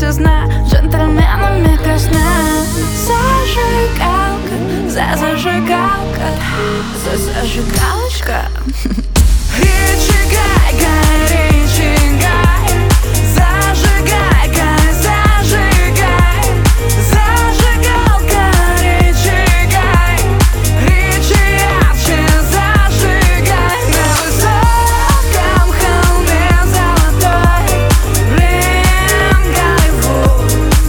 тесна, джентльменами ко сна. Зажигалка, за зажигалка, за зажигалочка. Ричи Гайка, Ричи Гай, зажигайка, зажигай, зажигалка, Ричи Гай, Ричи ярче, зажигай. На высоком холме золотой, блин, Голливуд.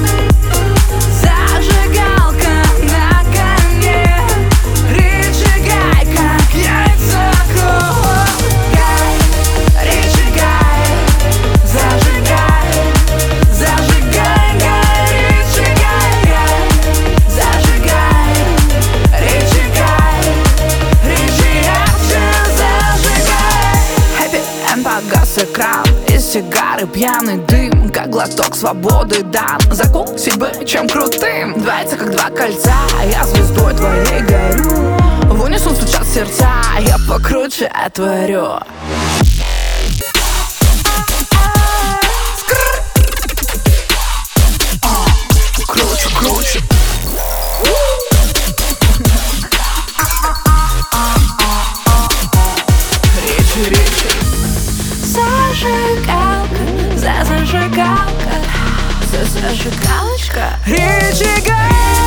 Зажигалка на коне, Ричи Гай, как яйца клуб. Гай, Ричи Гай, зажигай, зажигай, Гай, Ричи Гай, зажигай, Ричи Гай, Ричи ярче, зажигай. Хэппи энд погас экран, из сигары пьяный дым, как глоток свободы дан. Закусить бы чем крутым, двоится как два кольца, я звездой твоей горю. В унисон стучат сердца, я покруче отворю. Круче, круче. Ричи, Ричи. Зажигалка, за зажигалка, за зажигалочка. Ричи Гай.